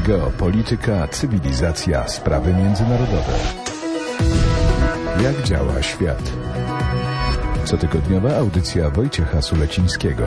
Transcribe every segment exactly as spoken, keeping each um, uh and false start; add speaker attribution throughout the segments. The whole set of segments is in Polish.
Speaker 1: Geopolityka, cywilizacja, sprawy międzynarodowe. Jak działa świat? Cotygodniowa audycja Wojciecha Sulecińskiego.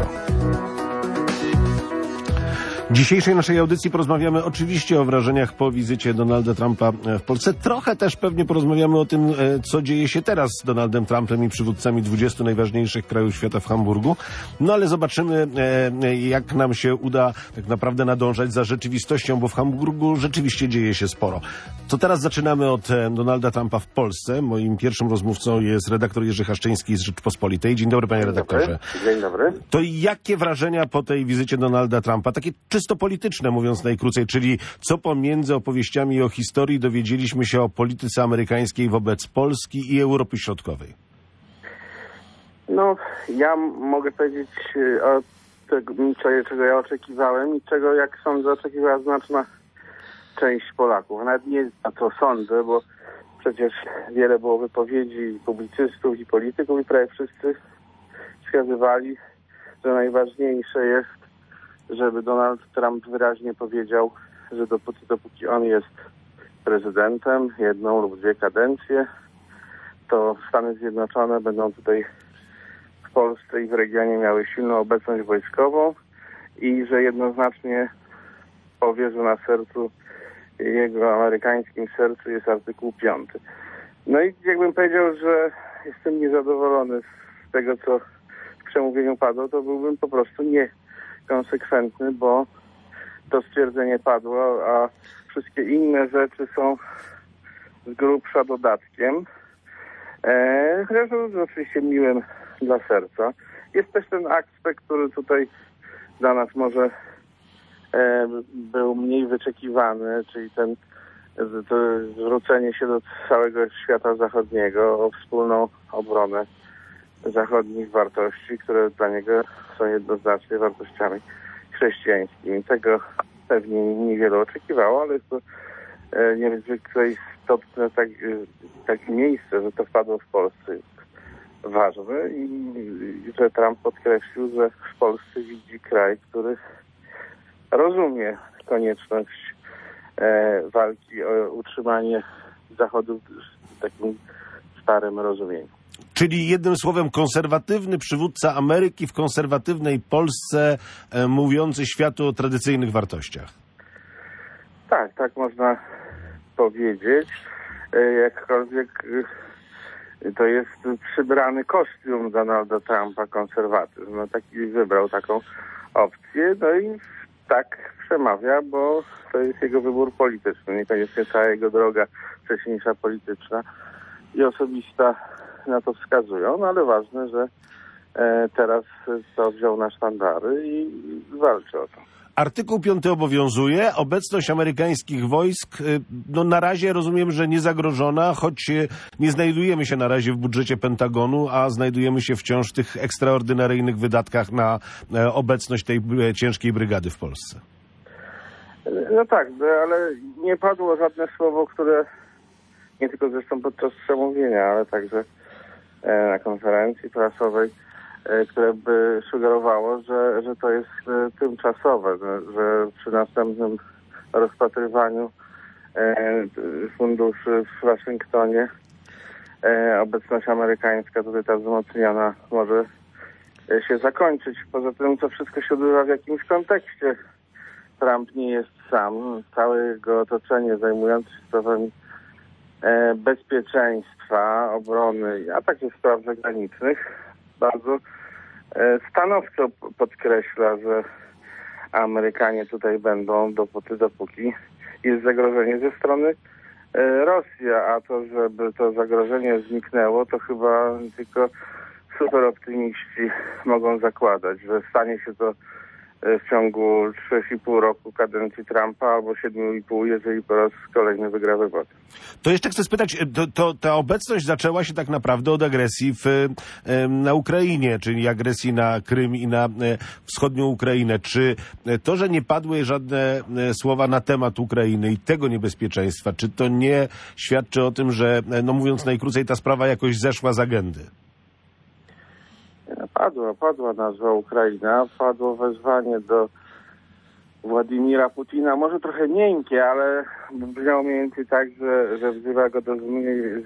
Speaker 2: W dzisiejszej naszej audycji porozmawiamy oczywiście o wrażeniach po wizycie Donalda Trumpa w Polsce. Trochę też pewnie porozmawiamy o tym, co dzieje się teraz z Donaldem Trumpem i przywódcami dwudziestu najważniejszych krajów świata w Hamburgu. No ale zobaczymy, jak nam się uda tak naprawdę nadążać za rzeczywistością, bo w Hamburgu rzeczywiście dzieje się sporo. To teraz zaczynamy od Donalda Trumpa w Polsce. Moim pierwszym rozmówcą jest redaktor Jerzy Haszczyński z Rzeczpospolitej. Dzień dobry, panie redaktorze.
Speaker 3: Dzień dobry.
Speaker 2: To jakie wrażenia po tej wizycie Donalda Trumpa? Takie czysto polityczne, mówiąc najkrócej, czyli co pomiędzy opowieściami o historii dowiedzieliśmy się o polityce amerykańskiej wobec Polski i Europy Środkowej?
Speaker 3: No, ja mogę powiedzieć o tego, czego ja oczekiwałem i czego, jak sądzę, oczekiwała znaczna część Polaków. Nawet nie na to sądzę, bo przecież wiele było wypowiedzi publicystów i polityków i prawie wszyscy wskazywali, że najważniejsze jest, żeby Donald Trump wyraźnie powiedział, że dopóki, dopóki on jest prezydentem, jedną lub dwie kadencje, to Stany Zjednoczone będą tutaj w Polsce i w regionie miały silną obecność wojskową i że jednoznacznie powie, że na sercu, jego amerykańskim sercu jest artykuł piąty. No i jakbym powiedział, że jestem niezadowolony z tego, co w przemówieniu padło, to byłbym po prostu nie konsekwentny, bo to stwierdzenie padło, a wszystkie inne rzeczy są z grubsza dodatkiem. E, chociaż to oczywiście miłym dla serca. Jest też ten aspekt, który tutaj dla nas może e, był mniej wyczekiwany, czyli ten to zwrócenie się do całego świata zachodniego o wspólną obronę zachodnich wartości, które dla niego są jednoznacznie wartościami chrześcijańskimi. Tego pewnie niewiele oczekiwało, ale jest to e, niezwykle istotne tak, e, takie miejsce, że to wpadło w Polsce, jest ważne i, i że Trump podkreślił, że w Polsce widzi kraj, który rozumie konieczność e, walki o utrzymanie Zachodu w takim starym rozumieniu.
Speaker 2: Czyli jednym słowem konserwatywny przywódca Ameryki w konserwatywnej Polsce, e, mówiący światu o tradycyjnych wartościach.
Speaker 3: Tak, tak można powiedzieć. E, jakkolwiek e, to jest przybrany kostium Donalda Trumpa, konserwatyzm. No taki wybrał taką opcję, no i tak przemawia, bo to jest jego wybór polityczny. Niekoniecznie cała jego droga wcześniejsza polityczna i osobista na to wskazują, no ale ważne, że e, teraz to wziął na sztandary i walczy o to.
Speaker 2: Artykuł piąty obowiązuje. Obecność amerykańskich wojsk, no na razie rozumiem, że nie zagrożona, choć nie znajdujemy się na razie w budżecie Pentagonu, a znajdujemy się wciąż w tych ekstraordynaryjnych wydatkach na e, obecność tej e, ciężkiej brygady w Polsce.
Speaker 3: No tak, ale nie padło żadne słowo, które nie tylko zresztą podczas przemówienia, ale także na konferencji prasowej, które by sugerowało, że, że to jest tymczasowe, że przy następnym rozpatrywaniu funduszy w Waszyngtonie obecność amerykańska, tutaj ta wzmocniona, może się zakończyć. Poza tym to wszystko się odbywa w jakimś kontekście. Trump nie jest sam. Całe jego otoczenie zajmujące się sprawami bezpieczeństwa, obrony, a także spraw zagranicznych bardzo stanowczo podkreśla, że Amerykanie tutaj będą dopóty, dopóki jest zagrożenie ze strony Rosji, a to, żeby to zagrożenie zniknęło, to chyba tylko super optymiści mogą zakładać, że stanie się to w ciągu trzech i pół roku kadencji Trumpa albo siedmiu i pół, jeżeli po raz kolejny wygra wybory.
Speaker 2: To jeszcze chcę spytać, to, to, ta obecność zaczęła się tak naprawdę od agresji w, na Ukrainie, czyli agresji na Krym i na wschodnią Ukrainę. Czy to, że nie padły żadne słowa na temat Ukrainy i tego niebezpieczeństwa, czy to nie świadczy o tym, że, no mówiąc najkrócej, ta sprawa jakoś zeszła z agendy?
Speaker 3: Padła, padła nazwa Ukraina, padło wezwanie do Władimira Putina, może trochę miękkie, ale brzmiało mniej więcej tak, że, że wzywa go do z,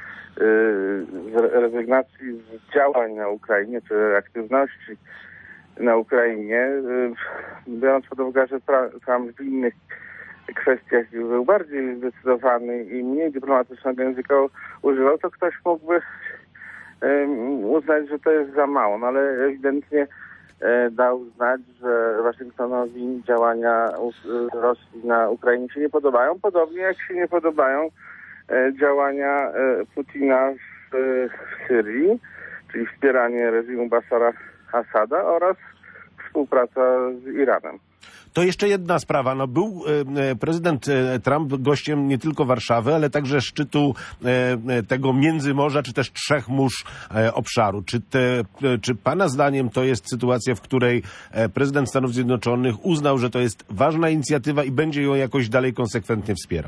Speaker 3: z rezygnacji z działań na Ukrainie, czy aktywności na Ukrainie, biorąc pod uwagę, że Trump w innych kwestiach był bardziej zdecydowany i mniej dyplomatycznego języka używał, to ktoś mógłby uznać, że to jest za mało, no ale ewidentnie dał znać, że Waszyngtonowi działania Rosji na Ukrainie się nie podobają, podobnie jak się nie podobają działania Putina w Syrii, czyli wspieranie reżimu Bashara Asada oraz współpraca z Iranem.
Speaker 2: To jeszcze jedna sprawa. No, był e, prezydent e, Trump gościem nie tylko Warszawy, ale także szczytu e, tego Międzymorza, czy też Trzech Mórz e, obszaru. Czy, te, e, czy pana zdaniem to jest sytuacja, w której e, prezydent Stanów Zjednoczonych uznał, że to jest ważna inicjatywa i będzie ją jakoś dalej konsekwentnie wspierał?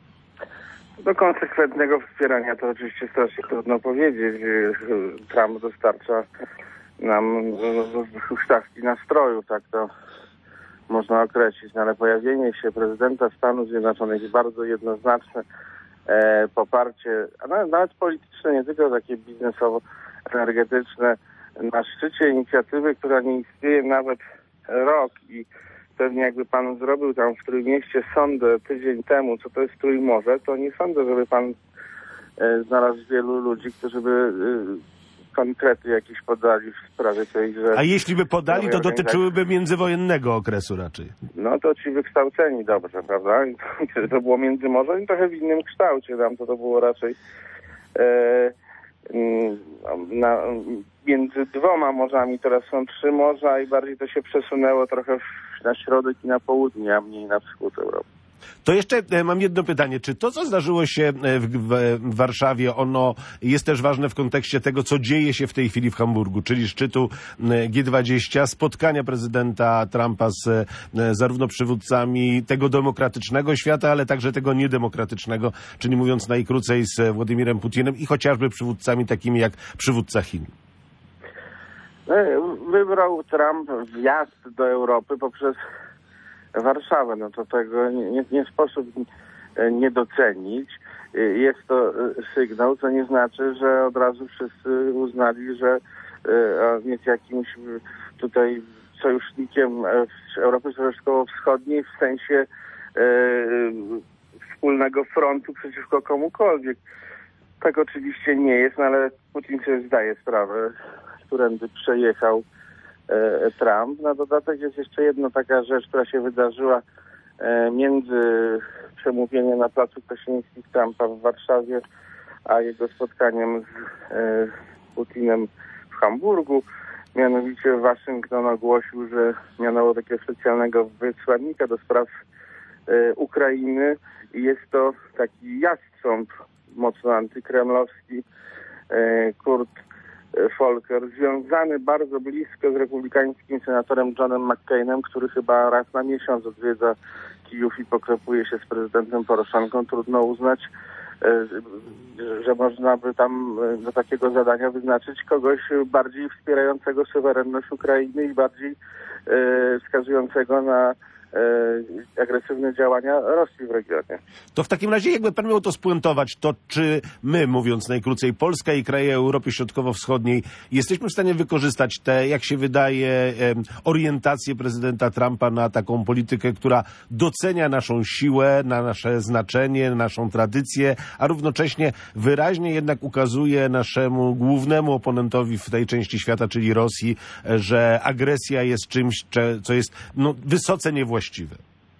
Speaker 3: Do konsekwentnego wspierania to oczywiście strasznie trudno powiedzieć. Trump dostarcza nam huśtawki nastroju, tak to można określić, no ale pojawienie się prezydenta Stanów Zjednoczonych jest bardzo jednoznaczne e, poparcie, a nawet, nawet polityczne, nie tylko takie biznesowo-energetyczne, na szczycie inicjatywy, która nie istnieje nawet rok i pewnie jakby pan zrobił tam w Trójmieście sondę tydzień temu, co to jest Trójmorze, to nie sądzę, żeby pan e, znalazł wielu ludzi, którzy by e, konkrety jakieś podali w sprawie tej, że...
Speaker 2: A jeśli by podali, to dotyczyłyby międzywojennego okresu raczej.
Speaker 3: No to ci wykształceni dobrze, prawda? Kiedy to było Międzymorze i trochę w innym kształcie, tam to, to było raczej e, na, między dwoma morzami, teraz są trzy morza i bardziej to się przesunęło trochę w, na środek i na południe, a mniej na wschód Europy.
Speaker 2: To jeszcze mam jedno pytanie. Czy to, co zdarzyło się w, w, w Warszawie, ono jest też ważne w kontekście tego, co dzieje się w tej chwili w Hamburgu, czyli szczytu G dwadzieścia, spotkania prezydenta Trumpa z zarówno przywódcami tego demokratycznego świata, ale także tego niedemokratycznego, czyli mówiąc najkrócej z Władimirem Putinem i chociażby przywódcami takimi jak przywódca Chin?
Speaker 3: Wybrał Trump wjazd do Europy poprzez Warszawę, no to tego nie, nie sposób nie docenić. Jest to sygnał, co nie znaczy, że od razu wszyscy uznali, że jest jakimś tutaj sojusznikiem Europy Środkowo-Wschodniej w sensie wspólnego frontu przeciwko komukolwiek. Tak oczywiście nie jest, no ale Putin sobie zdaje sprawę, którędy przejechał Trump. Na dodatek jest jeszcze jedna taka rzecz, która się wydarzyła między przemówieniem na placu Krasińskich Trumpa w Warszawie, a jego spotkaniem z Putinem w Hamburgu. Mianowicie Waszyngton ogłosił, że mianował takiego specjalnego wysłannika do spraw Ukrainy i jest to taki jastrząb mocno antykremlowski, Kurt Volker, związany bardzo blisko z republikańskim senatorem Johnem McCainem, który chyba raz na miesiąc odwiedza Kijów i poklepuje się z prezydentem Poroszenką. Trudno uznać, że można by tam do takiego zadania wyznaczyć kogoś bardziej wspierającego suwerenność Ukrainy i bardziej wskazującego na e, agresywne działania Rosji w regionie.
Speaker 2: To w takim razie, jakby pan miał to spuentować, to czy my, mówiąc najkrócej, Polska i kraje Europy Środkowo-Wschodniej, jesteśmy w stanie wykorzystać te, jak się wydaje, orientację prezydenta Trumpa na taką politykę, która docenia naszą siłę, na nasze znaczenie, naszą tradycję, a równocześnie wyraźnie jednak ukazuje naszemu głównemu oponentowi w tej części świata, czyli Rosji, że agresja jest czymś, co jest no, wysoce niewłaściwe?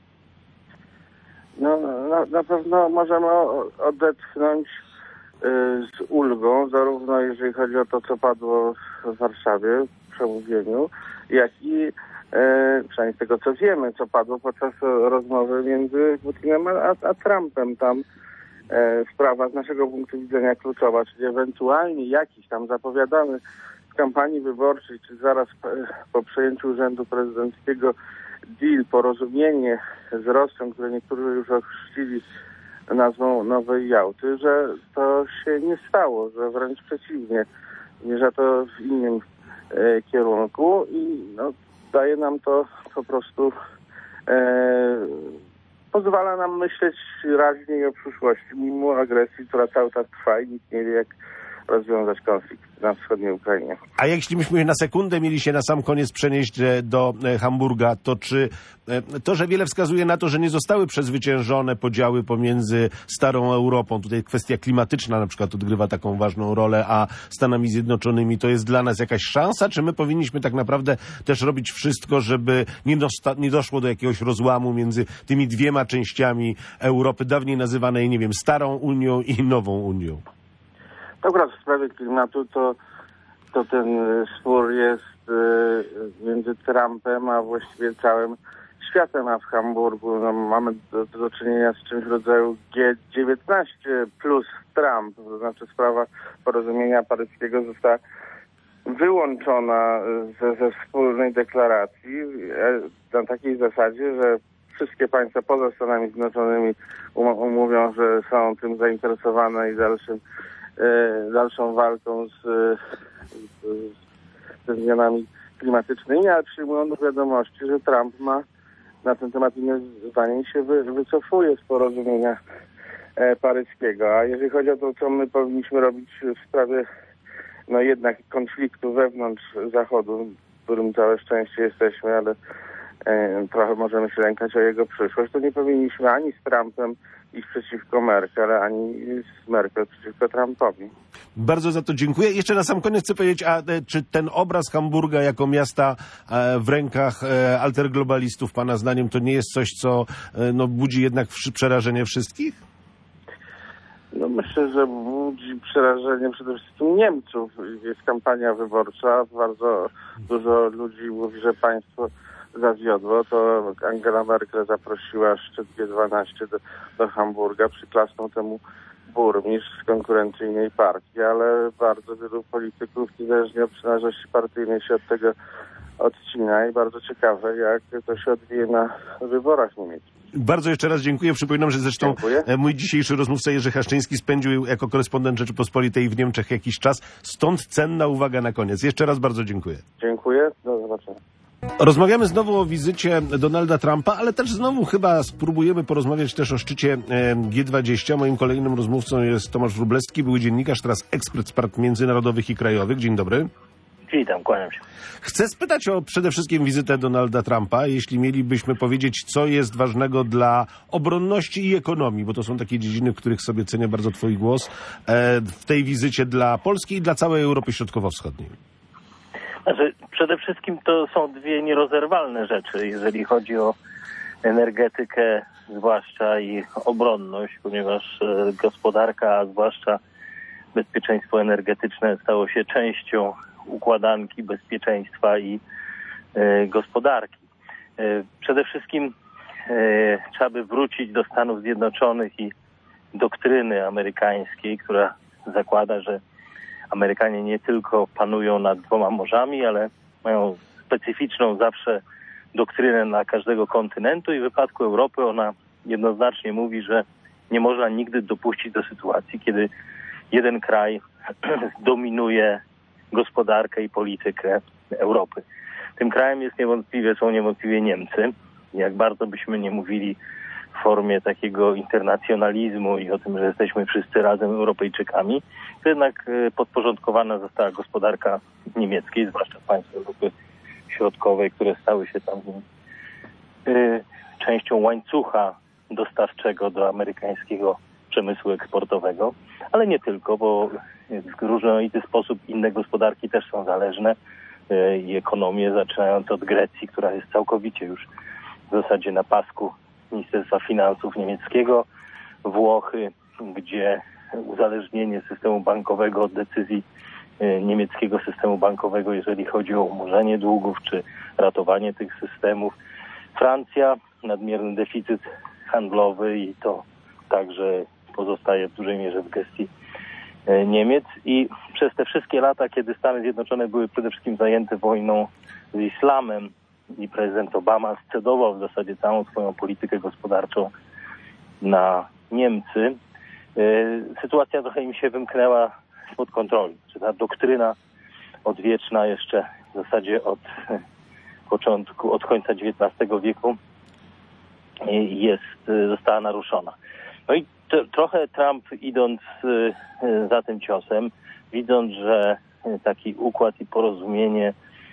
Speaker 3: No, na, na pewno możemy odetchnąć y, z ulgą, zarówno jeżeli chodzi o to, co padło w Warszawie w przemówieniu, jak i y, przynajmniej z tego, co wiemy, co padło podczas rozmowy między Putinem a, a Trumpem. Tam y, sprawa z naszego punktu widzenia kluczowa, czyli ewentualnie jakiś tam zapowiadany w kampanii wyborczej, czy zaraz po przejęciu urzędu prezydenckiego deal, porozumienie z Rosją, które niektórzy już ochrzcili nazwą Nowej Jałty, że to się nie stało, że wręcz przeciwnie, zmierza to w innym e, kierunku i no, daje nam to po prostu pozwala nam myśleć raźniej o przyszłości, mimo agresji, która cały czas trwa i nikt nie wie, jak rozwiązać konflikt na wschodniej Ukrainie.
Speaker 2: A jeśli byśmy na sekundę mieli się na sam koniec przenieść do Hamburga, to czy to, że wiele wskazuje na to, że nie zostały przezwyciężone podziały pomiędzy starą Europą, tutaj kwestia klimatyczna na przykład odgrywa taką ważną rolę, a Stanami Zjednoczonymi, to jest dla nas jakaś szansa, czy my powinniśmy tak naprawdę też robić wszystko, żeby nie, dosta- nie doszło do jakiegoś rozłamu między tymi dwiema częściami Europy, dawniej nazywanej, nie wiem, starą Unią i nową Unią?
Speaker 3: Dobra, w sprawie klimatu to, to ten spór jest y, między Trumpem a właściwie całym światem, a w Hamburgu no, mamy do, do czynienia z czymś w rodzaju G dziewiętnaście plus Trump, to znaczy sprawa porozumienia paryskiego została wyłączona ze, ze wspólnej deklaracji na takiej zasadzie, że wszystkie państwa poza Stanami Zjednoczonymi um, mówią, że są tym zainteresowane i dalszym dalszą walką z, z, ze zmianami klimatycznymi, ale przyjmują do wiadomości, że Trump ma na ten temat inne zdanie i się wy, wycofuje z porozumienia e, paryskiego. A jeżeli chodzi o to, co my powinniśmy robić w sprawie no jednak konfliktu wewnątrz Zachodu, w którym całe szczęście jesteśmy, ale e, trochę możemy się lękać o jego przyszłość, to nie powinniśmy ani z Trumpem iść przeciwko Merkel, ani z Merkel przeciwko Trumpowi.
Speaker 2: Bardzo za to dziękuję. Jeszcze na sam koniec chcę powiedzieć, a czy ten obraz Hamburga jako miasta w rękach alterglobalistów, pana zdaniem, to nie jest coś, co no, budzi jednak przerażenie wszystkich?
Speaker 3: No myślę, że budzi przerażenie przede wszystkim Niemców. Jest kampania wyborcza, bardzo dużo ludzi mówi, że państwo zawiodło, to Angela Merkel zaprosiła szczyt G dwanaście do, do Hamburga, przyklasnął temu burmistrz z konkurencyjnej partii, ale bardzo wielu polityków, niezależnie od przynależności partyjnej, się od tego odcina i bardzo ciekawe, jak to się odbije na wyborach niemieckich.
Speaker 2: Bardzo jeszcze raz dziękuję. Przypominam, że zresztą dziękuję. Mój dzisiejszy rozmówca Jerzy Haszczyński spędził jako korespondent Rzeczypospolitej w Niemczech jakiś czas, stąd cenna uwaga na koniec. Jeszcze raz bardzo dziękuję.
Speaker 3: Dziękuję, do zobaczenia.
Speaker 2: Rozmawiamy znowu o wizycie Donalda Trumpa, ale też znowu chyba spróbujemy porozmawiać też o szczycie G dwadzieścia. Moim kolejnym rozmówcą jest Tomasz Wróblewski, były dziennikarz, teraz ekspert spraw międzynarodowych i krajowych. Dzień dobry.
Speaker 4: Witam, kłaniam się.
Speaker 2: Chcę spytać o przede wszystkim wizytę Donalda Trumpa. Jeśli mielibyśmy powiedzieć, co jest ważnego dla obronności i ekonomii, bo to są takie dziedziny, w których sobie cenię bardzo twój głos, w tej wizycie dla Polski i dla całej Europy Środkowo-Wschodniej.
Speaker 4: Znaczy, przede wszystkim to są dwie nierozerwalne rzeczy, jeżeli chodzi o energetykę, zwłaszcza i obronność, ponieważ gospodarka, a zwłaszcza bezpieczeństwo energetyczne stało się częścią układanki bezpieczeństwa i e, gospodarki. E, przede wszystkim e, trzeba by wrócić do Stanów Zjednoczonych i doktryny amerykańskiej, która zakłada, że Amerykanie nie tylko panują nad dwoma morzami, ale mają specyficzną zawsze doktrynę dla każdego kontynentu i w wypadku Europy ona jednoznacznie mówi, że nie można nigdy dopuścić do sytuacji, kiedy jeden kraj dominuje gospodarkę i politykę Europy. Tym krajem jest niewątpliwie, są niewątpliwie Niemcy. Jak bardzo byśmy nie mówili w formie takiego internacjonalizmu i o tym, że jesteśmy wszyscy razem Europejczykami, to jednak podporządkowana została gospodarka niemieckiej, zwłaszcza państw Europy Środkowej, które stały się tam y, częścią łańcucha dostawczego do amerykańskiego przemysłu eksportowego, ale nie tylko, bo w różnorodny sposób inne gospodarki też są zależne y, i ekonomie, zaczynając od Grecji, która jest całkowicie już w zasadzie na pasku Ministerstwa Finansów niemieckiego, Włochy, gdzie uzależnienie systemu bankowego od decyzji y, niemieckiego systemu bankowego, jeżeli chodzi o umorzenie długów czy ratowanie tych systemów. Francja, nadmierny deficyt handlowy i to także pozostaje w dużej mierze w gestii y, Niemiec. I przez te wszystkie lata, kiedy Stany Zjednoczone były przede wszystkim zajęte wojną z islamem i prezydent Obama scedował w zasadzie całą swoją politykę gospodarczą na Niemcy, y, sytuacja trochę im się wymknęła spod kontroli. Czy ta doktryna odwieczna jeszcze w zasadzie od początku, od końca dziewiętnastego wieku jest, została naruszona. No i to, trochę Trump, idąc za tym ciosem, widząc, że taki układ i porozumienie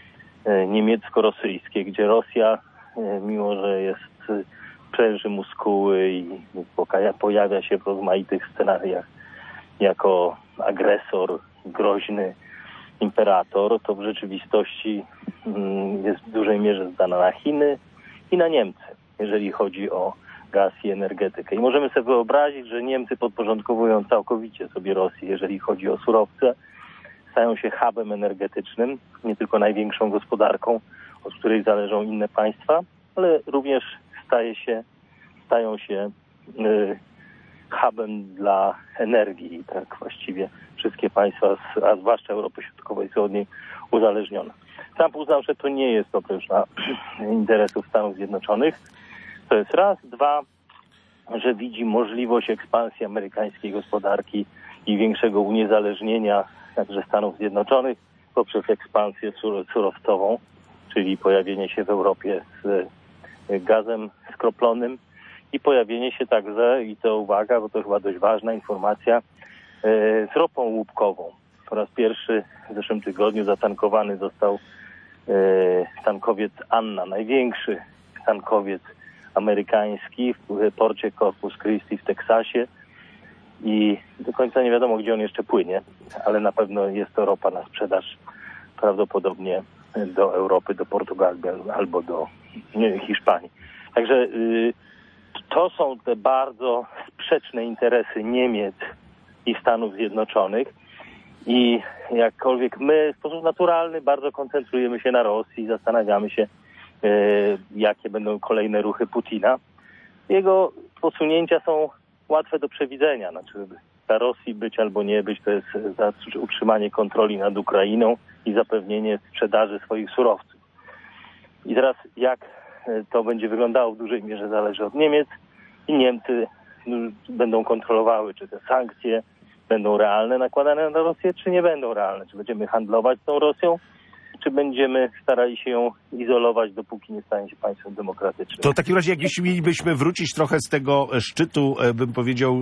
Speaker 4: niemiecko-rosyjskie, gdzie Rosja, mimo że jest pręży muskuły i pojawia się w rozmaitych scenariach jako agresor, groźny imperator, to w rzeczywistości jest w dużej mierze zdana na Chiny i na Niemcy, jeżeli chodzi o gaz i energetykę. I możemy sobie wyobrazić, że Niemcy podporządkowują całkowicie sobie Rosję, jeżeli chodzi o surowce, stają się hubem energetycznym, nie tylko największą gospodarką, od której zależą inne państwa, ale również staje się, stają się y, hubem dla energii. Tak właściwie wszystkie państwa, a zwłaszcza Europy Środkowej, są od niej uzależnione. Trump uznał, że to nie jest oprócz na interesów Stanów Zjednoczonych. To jest raz. Dwa, że widzi możliwość ekspansji amerykańskiej gospodarki i większego uniezależnienia także Stanów Zjednoczonych poprzez ekspansję surowcową, czyli pojawienie się w Europie z gazem skroplonym i pojawienie się także, i to uwaga, bo to chyba dość ważna informacja, z ropą łupkową. Po raz pierwszy w zeszłym tygodniu zatankowany został tankowiec Anna, największy tankowiec amerykański w porcie Corpus Christi w Teksasie i do końca nie wiadomo, gdzie on jeszcze płynie, ale na pewno jest to ropa na sprzedaż prawdopodobnie do Europy, do Portugalii albo do nie, Hiszpanii. Także y, to są te bardzo sprzeczne interesy Niemiec i Stanów Zjednoczonych i jakkolwiek my w sposób naturalny bardzo koncentrujemy się na Rosji i zastanawiamy się, y, jakie będą kolejne ruchy Putina. Jego posunięcia są łatwe do przewidzenia. Znaczy, dla Rosji być albo nie być, to jest za utrzymanie kontroli nad Ukrainą i zapewnienie sprzedaży swoich surowców. I teraz jak to będzie wyglądało w dużej mierze zależy od Niemiec i Niemcy będą kontrolowały, czy te sankcje będą realne, nakładane na Rosję, czy nie będą realne. Czy będziemy handlować z tą Rosją, czy będziemy starali się ją izolować, dopóki nie stanie się państwem demokratycznym.
Speaker 2: To w takim razie, jak jeśli mielibyśmy wrócić trochę z tego szczytu, bym powiedział,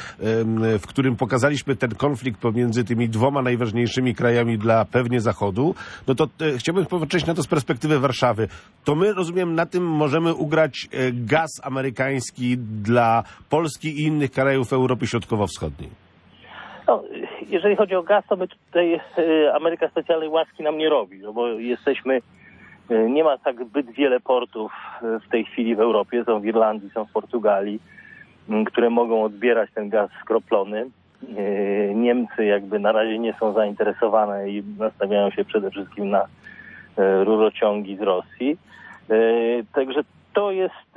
Speaker 2: w którym pokazaliśmy ten konflikt pomiędzy tymi dwoma najważniejszymi krajami dla pewnie Zachodu, no to chciałbym popatrzeć na to z perspektywy Warszawy. To my, rozumiem, na tym możemy ugrać gaz amerykański dla Polski i innych krajów Europy Środkowo-Wschodniej.
Speaker 4: No, jeżeli chodzi o gaz, to my tutaj y, Ameryka specjalnej łaski nam nie robi, no bo jesteśmy, y, nie ma tak zbyt wiele portów y, w tej chwili w Europie, są w Irlandii, są w Portugalii, y, które mogą odbierać ten gaz skroplony. Y, Niemcy jakby na razie nie są zainteresowane i nastawiają się przede wszystkim na y, rurociągi z Rosji. Y, także to jest,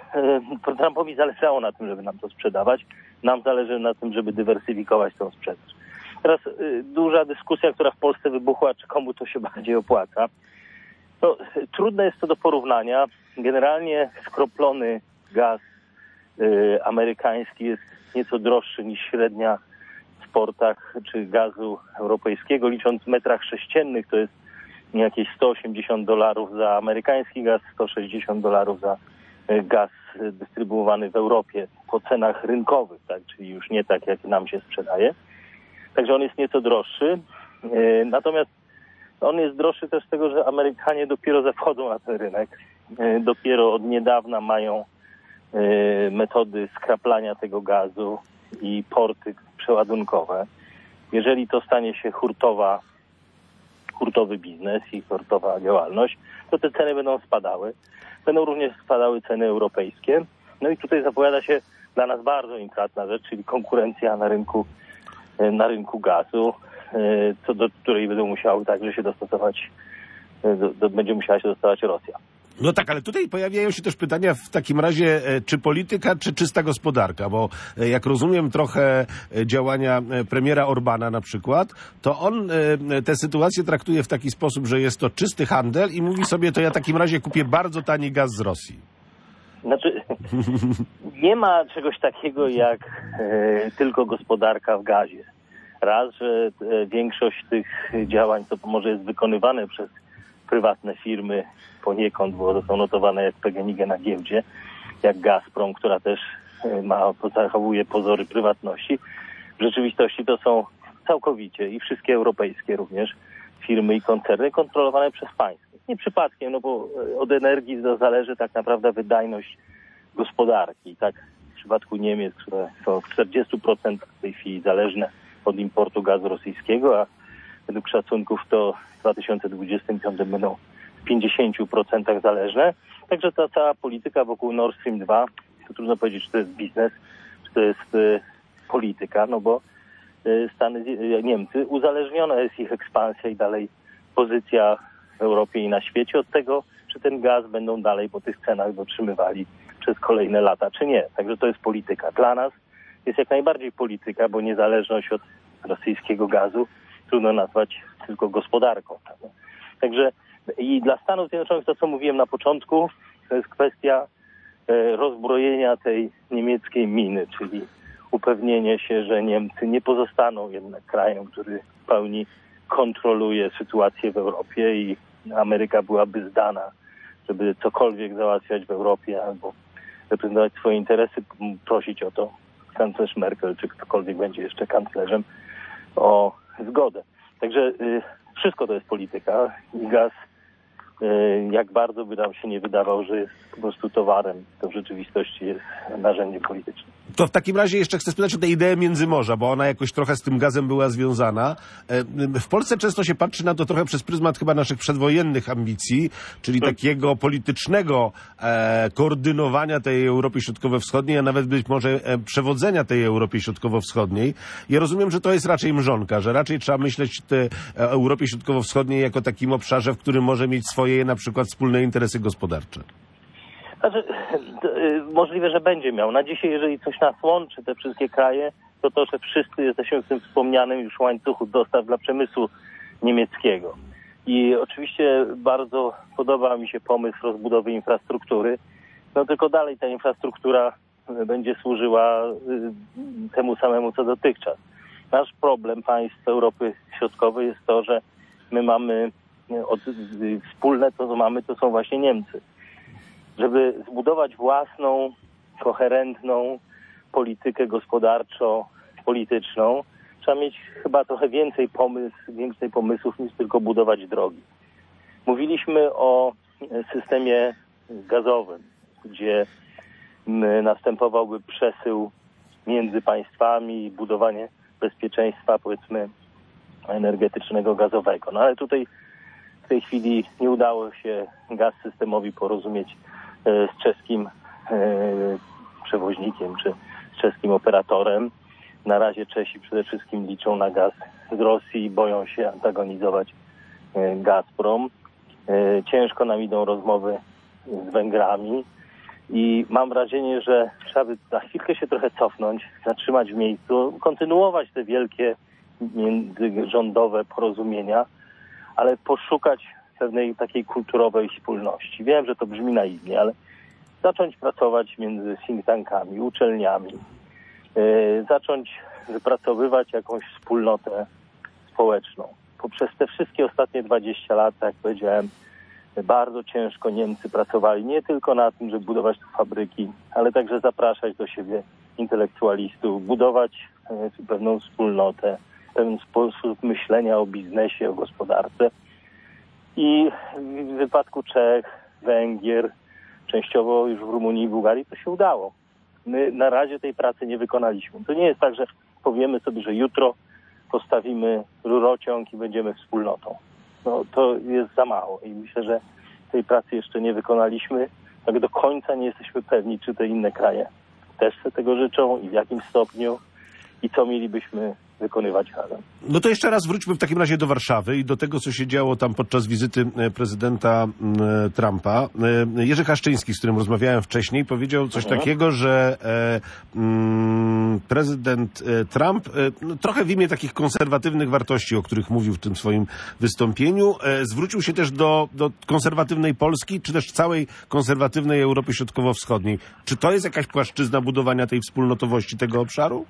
Speaker 4: y, Trumpowi zależało na tym, żeby nam to sprzedawać. Nam zależy na tym, żeby dywersyfikować tą sprzedaż. Teraz y, duża dyskusja, która w Polsce wybuchła, czy komu to się bardziej opłaca. No, trudne jest to do porównania. Generalnie skroplony gaz y, amerykański jest nieco droższy niż średnia w portach czy gazu europejskiego. Licząc w metrach sześciennych to jest jakieś sto osiemdziesiąt dolarów za amerykański gaz, sto sześćdziesiąt dolarów za gaz dystrybuowany w Europie po cenach rynkowych, tak, czyli już nie tak, jak nam się sprzedaje. Także on jest nieco droższy. Natomiast on jest droższy też z tego, że Amerykanie dopiero wchodzą na ten rynek. Dopiero od niedawna mają metody skraplania tego gazu i porty przeładunkowe. Jeżeli to stanie się hurtowa, hurtowy biznes i hurtowa działalność, to te ceny będą spadały. Będą również spadały ceny europejskie. No i tutaj zapowiada się dla nas bardzo intratna rzecz, czyli konkurencja na rynku, na rynku gazu, co do której będą musiały także się dostosować, do, do, będzie musiała się dostosować Rosja.
Speaker 2: No tak, ale tutaj pojawiają się też pytania w takim razie, czy polityka, czy czysta gospodarka, bo jak rozumiem trochę działania premiera Orbana na przykład, to on tę sytuację traktuje w taki sposób, że jest to czysty handel i mówi sobie, to ja w takim razie kupię bardzo tani gaz z Rosji.
Speaker 4: Znaczy, nie ma czegoś takiego jak e, tylko gospodarka w gazie. Raz, że e, większość tych działań, co może jest wykonywane przez prywatne firmy poniekąd, bo to są notowane jak P G N I G na giełdzie, jak Gazprom, która też ma, zachowuje pozory prywatności. W rzeczywistości to są całkowicie i wszystkie europejskie również firmy i koncerny kontrolowane przez państwo. Nie przypadkiem, no bo od energii zależy tak naprawdę wydajność gospodarki. Tak w przypadku Niemiec, które są w czterdzieści procent w tej chwili zależne od importu gazu rosyjskiego, a według szacunków to w dwa tysiące dwudziestym piątym będą w pięćdziesięciu procentach zależne. Także ta cała polityka wokół Nord Stream dwa, to trudno powiedzieć, czy to jest biznes, czy to jest y, polityka, no bo y, Stany, y, Niemcy, uzależniona jest ich ekspansja i dalej pozycja w Europie i na świecie od tego, czy ten gaz będą dalej po tych cenach dotrzymywali przez kolejne lata, czy nie. Także to jest polityka. Dla nas jest jak najbardziej polityka, bo niezależność od rosyjskiego gazu trudno nazwać tylko gospodarką. Także i dla Stanów Zjednoczonych to, co mówiłem na początku, to jest kwestia e, rozbrojenia tej niemieckiej miny, czyli upewnienie się, że Niemcy nie pozostaną jednak krajem, który w pełni kontroluje sytuację w Europie i Ameryka byłaby zdana, żeby cokolwiek załatwiać w Europie albo reprezentować swoje interesy, prosić o to kanclerz Merkel, czy ktokolwiek będzie jeszcze kanclerzem, o zgodę. Także y, wszystko to jest polityka i gaz, y, jak bardzo by nam się nie wydawał, że jest po prostu towarem, to w rzeczywistości jest narzędziem politycznym.
Speaker 2: To w takim razie jeszcze chcę spytać o tę ideę Międzymorza, bo ona jakoś trochę z tym gazem była związana. W Polsce często się patrzy na to trochę przez pryzmat chyba naszych przedwojennych ambicji, czyli takiego politycznego e, koordynowania tej Europy Środkowo-Wschodniej, a nawet być może e, przewodzenia tej Europie Środkowo-Wschodniej. Ja rozumiem, że to jest raczej mrzonka, że raczej trzeba myśleć o Europie Środkowo-Wschodniej jako takim obszarze, w którym może mieć swoje na przykład wspólne interesy gospodarcze.
Speaker 4: Znaczy, to, y, możliwe, że będzie miał. Na dzisiaj, jeżeli coś nas łączy, te wszystkie kraje, to to, że wszyscy jesteśmy w tym wspomnianym już łańcuchu dostaw dla przemysłu niemieckiego. I oczywiście bardzo podoba mi się pomysł rozbudowy infrastruktury, no tylko dalej ta infrastruktura będzie służyła y, temu samemu, co dotychczas. Nasz problem państw Europy Środkowej jest to, że my mamy od, y, wspólne, to co mamy, to są właśnie Niemcy. Żeby zbudować własną, koherentną politykę gospodarczo-polityczną, trzeba mieć chyba trochę więcej pomysł, więcej pomysłów niż tylko budować drogi. Mówiliśmy o systemie gazowym, gdzie następowałby przesył między państwami i budowanie bezpieczeństwa, powiedzmy, energetycznego, gazowego. No ale tutaj w tej chwili nie udało się Gaz-Systemowi porozumieć z czeskim przewoźnikiem czy z czeskim operatorem. Na razie Czesi przede wszystkim liczą na gaz z Rosji i boją się antagonizować Gazprom. Ciężko nam idą rozmowy z Węgrami i mam wrażenie, że trzeba by za chwilkę się trochę cofnąć, zatrzymać w miejscu, kontynuować te wielkie międzyrządowe porozumienia, ale poszukać pewnej takiej kulturowej wspólności. Wiem, że to brzmi naiwnie, ale zacząć pracować między think tankami, uczelniami, yy, zacząć wypracowywać jakąś wspólnotę społeczną. Poprzez te wszystkie ostatnie dwadzieścia lat, tak jak powiedziałem, bardzo ciężko Niemcy pracowali nie tylko na tym, żeby budować tu fabryki, ale także zapraszać do siebie intelektualistów, budować yy, pewną wspólnotę, pewien sposób myślenia o biznesie, o gospodarce. I w wypadku Czech, Węgier, częściowo już w Rumunii i Bułgarii to się udało. My na razie tej pracy nie wykonaliśmy. To nie jest tak, że powiemy sobie, że jutro postawimy rurociąg i będziemy wspólnotą. No to jest za mało i myślę, że tej pracy jeszcze nie wykonaliśmy. Tak do końca nie jesteśmy pewni, czy te inne kraje też sobie tego życzą i w jakim stopniu i co mielibyśmy wykonywać razem.
Speaker 2: No to jeszcze raz wróćmy w takim razie do Warszawy i do tego, co się działo tam podczas wizyty prezydenta Trumpa. Jerzy Haszczyński, z którym rozmawiałem wcześniej, powiedział coś mhm. takiego, że e, mm, prezydent Trump, e, no, trochę w imię takich konserwatywnych wartości, o których mówił w tym swoim wystąpieniu, e, zwrócił się też do, do konserwatywnej Polski, czy też całej konserwatywnej Europy Środkowo-Wschodniej. Czy to jest jakaś płaszczyzna budowania tej wspólnotowości tego obszaru?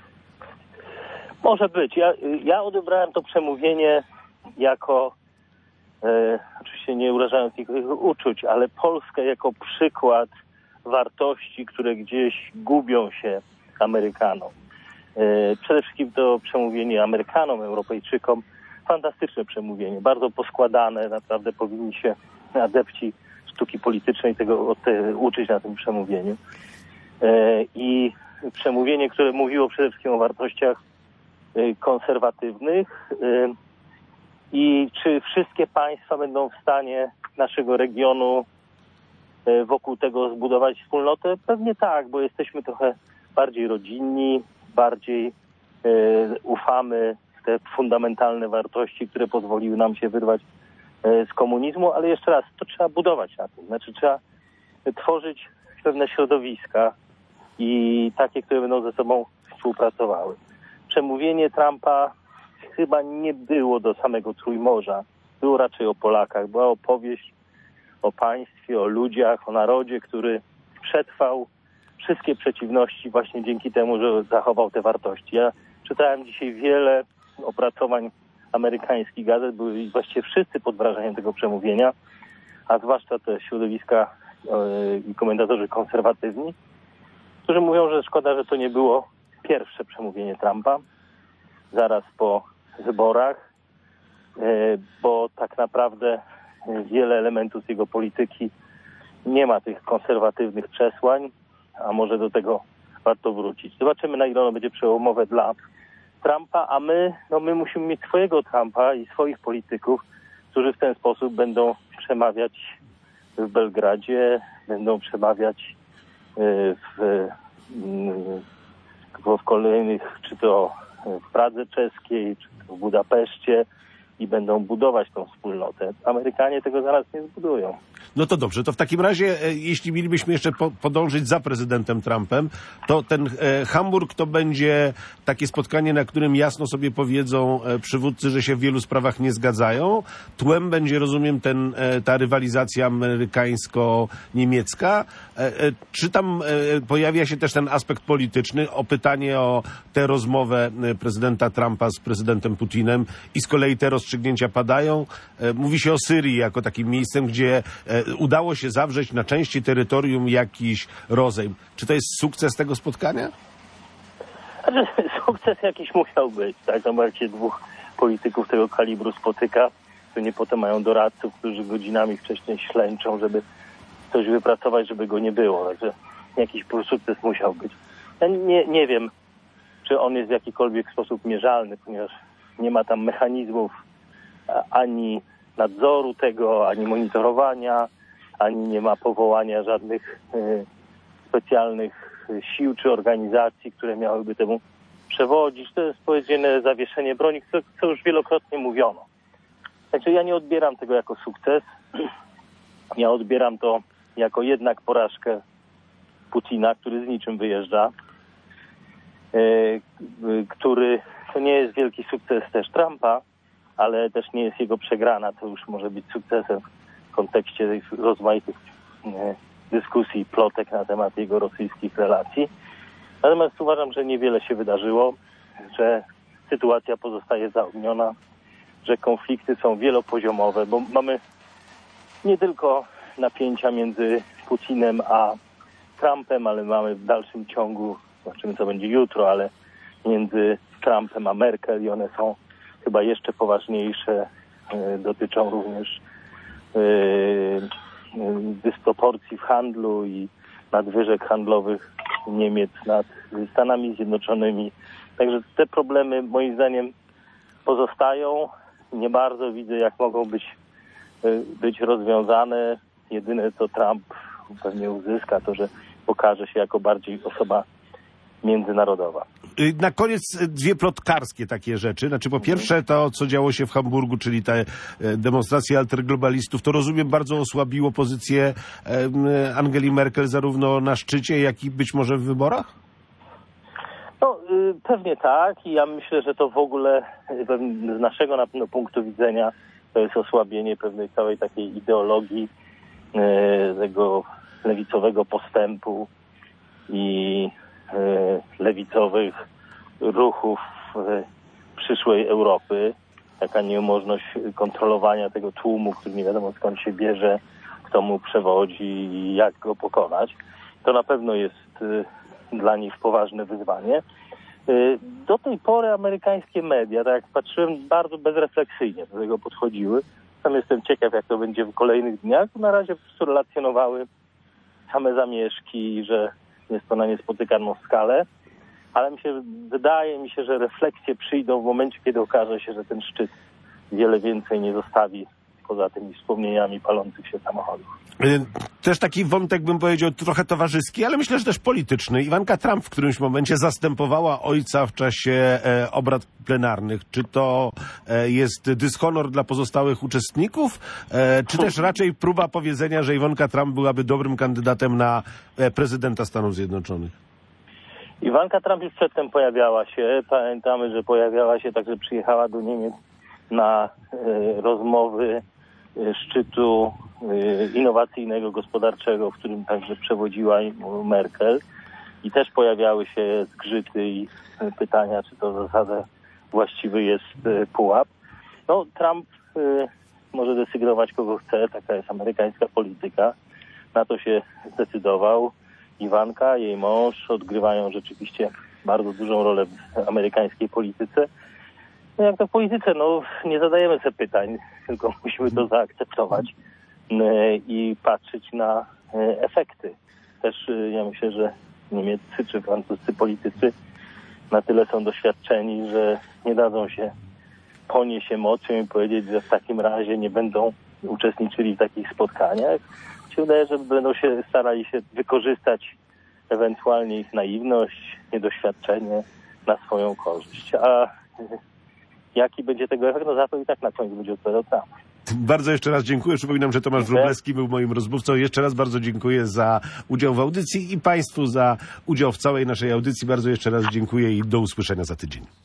Speaker 4: Może być. Ja, ja odebrałem to przemówienie jako, e, oczywiście nie urażając nikogo uczuć, ale Polskę jako przykład wartości, które gdzieś gubią się Amerykanom. Przede wszystkim to przemówienie Amerykanom, Europejczykom, fantastyczne przemówienie, bardzo poskładane, naprawdę powinni się adepci sztuki politycznej tego od te, uczyć na tym przemówieniu. I przemówienie, które mówiło przede wszystkim o wartościach konserwatywnych i czy wszystkie państwa będą w stanie naszego regionu wokół tego zbudować wspólnotę? Pewnie tak, bo jesteśmy trochę bardziej rodzinni, bardziej ufamy w te fundamentalne wartości, które pozwoliły nam się wyrwać z komunizmu, ale jeszcze raz, to trzeba budować na tym. Znaczy trzeba tworzyć pewne środowiska i takie, które będą ze sobą współpracowały. Przemówienie Trumpa chyba nie było do samego Trójmorza. Było raczej o Polakach. Była opowieść o państwie, o ludziach, o narodzie, który przetrwał wszystkie przeciwności właśnie dzięki temu, że zachował te wartości. Ja czytałem dzisiaj wiele opracowań amerykańskich gazet, były właściwie wszyscy pod wrażeniem tego przemówienia, a zwłaszcza te środowiska i yy, komentatorzy konserwatywni, którzy mówią, że szkoda, że to nie było pierwsze przemówienie Trumpa zaraz po wyborach, yy, bo tak naprawdę wiele elementów z jego polityki nie ma tych konserwatywnych przesłań, a może do tego warto wrócić. Zobaczymy, na ile ono będzie przełomowe dla Trumpa, a my, no my musimy mieć swojego Trumpa i swoich polityków, którzy w ten sposób będą przemawiać w Belgradzie, będą przemawiać w, w kolejnych, czy to w Pradze czeskiej, czy to w Budapeszcie i będą budować tą wspólnotę. Amerykanie tego zaraz nie zbudują.
Speaker 2: No to dobrze, to w takim razie, jeśli mielibyśmy jeszcze po, podążyć za prezydentem Trumpem, to ten e, Hamburg to będzie takie spotkanie, na którym jasno sobie powiedzą e, przywódcy, że się w wielu sprawach nie zgadzają. Tłem będzie, rozumiem, ten, e, ta rywalizacja amerykańsko-niemiecka. E, e, czy tam e, pojawia się też ten aspekt polityczny, o pytanie o tę rozmowę prezydenta Trumpa z prezydentem Putinem i z kolei te rozstrzygnięcia padają? E, mówi się o Syrii jako takim miejscem, gdzie e, udało się zawrzeć na części terytorium jakiś rozejm. Czy to jest sukces tego spotkania?
Speaker 4: Znaczy, sukces jakiś musiał być, tak? No, jak się dwóch polityków tego kalibru spotyka, to nie potem mają doradców, którzy godzinami wcześniej ślęczą, żeby coś wypracować, żeby go nie było. Także jakiś sukces musiał być. Ja nie, nie wiem, czy on jest w jakikolwiek sposób mierzalny, ponieważ nie ma tam mechanizmów ani nadzoru tego, ani monitorowania, ani nie ma powołania żadnych y, specjalnych sił czy organizacji, które miałyby temu przewodzić. To jest powiedziane zawieszenie broni, co, co już wielokrotnie mówiono. Także ja nie odbieram tego jako sukces. Ja odbieram to jako jednak porażkę Putina, który z niczym wyjeżdża, y, y, który to nie jest wielki sukces też Trumpa, ale też nie jest jego przegrana, to już może być sukcesem w kontekście tych rozmaitych e, dyskusji i plotek na temat jego rosyjskich relacji. Natomiast uważam, że niewiele się wydarzyło, że sytuacja pozostaje zaogniona, że konflikty są wielopoziomowe, bo mamy nie tylko napięcia między Putinem a Trumpem, ale mamy w dalszym ciągu, zobaczymy co będzie jutro, ale między Trumpem a Merkel i one są chyba jeszcze poważniejsze, y, dotyczą również y, y, dysproporcji w handlu i nadwyżek handlowych Niemiec nad Stanami Zjednoczonymi. Także te problemy moim zdaniem pozostają. Nie bardzo widzę, jak mogą być, y, być rozwiązane. Jedyne, co Trump pewnie uzyska, to że pokaże się jako bardziej osoba międzynarodowa.
Speaker 2: Na koniec dwie plotkarskie takie rzeczy. Znaczy po pierwsze to, co działo się w Hamburgu, czyli te demonstracje alterglobalistów, to rozumiem bardzo osłabiło pozycję Angeli Merkel zarówno na szczycie, jak i być może w wyborach?
Speaker 4: No pewnie tak i ja myślę, że to w ogóle z naszego na pewno punktu widzenia to jest osłabienie pewnej całej takiej ideologii tego lewicowego postępu i lewicowych ruchów przyszłej Europy, taka niemożność kontrolowania tego tłumu, który nie wiadomo skąd się bierze, kto mu przewodzi i jak go pokonać. To na pewno jest dla nich poważne wyzwanie. Do tej pory amerykańskie media, tak jak patrzyłem, bardzo bezrefleksyjnie do tego podchodziły. Sam jestem ciekaw, jak to będzie w kolejnych dniach. Na razie po prostu relacjonowały same zamieszki, że jest to na niespotykaną skalę. Ale mi się, wydaje mi się, że refleksje przyjdą w momencie, kiedy okaże się, że ten szczyt wiele więcej nie zostawi poza tymi wspomnieniami palących się samochodów.
Speaker 2: Też taki wątek, bym powiedział, trochę towarzyski, ale myślę, że też polityczny. Iwanka Trump w którymś momencie zastępowała ojca w czasie e, obrad plenarnych. Czy to e, jest dyshonor dla pozostałych uczestników, e, czy też raczej próba powiedzenia, że Iwanka Trump byłaby dobrym kandydatem na e, prezydenta Stanów Zjednoczonych?
Speaker 4: Iwanka Trump już przedtem pojawiała się. Pamiętamy, że pojawiała się, także przyjechała do Niemiec na e, rozmowy e, szczytu e, innowacyjnego, gospodarczego, w którym także przewodziła Merkel. I też pojawiały się zgrzyty i e, pytania, czy to w zasadzie właściwy jest e, pułap. No, Trump e, może desygnować kogo chce, taka jest amerykańska polityka. Na to się zdecydował. Iwanka, jej mąż odgrywają rzeczywiście bardzo dużą rolę w amerykańskiej polityce. No jak to w polityce, no nie zadajemy sobie pytań, tylko musimy to zaakceptować i patrzeć na efekty. Też ja myślę, że niemieccy czy francuscy politycy na tyle są doświadczeni, że nie dadzą się ponieść emocją i powiedzieć, że w takim razie nie będą uczestniczyli w takich spotkaniach. Mi się wydaje, że będą się starali się wykorzystać ewentualnie ich naiwność, niedoświadczenie na swoją korzyść. A jaki będzie tego efekt? No za to i tak na końcu będzie odpowiadał Trump.
Speaker 2: Bardzo jeszcze raz dziękuję. Przypominam, że Tomasz Wróblewski był moim rozmówcą. Jeszcze raz bardzo dziękuję za udział w audycji i Państwu za udział w całej naszej audycji. Bardzo jeszcze raz dziękuję i do usłyszenia za tydzień.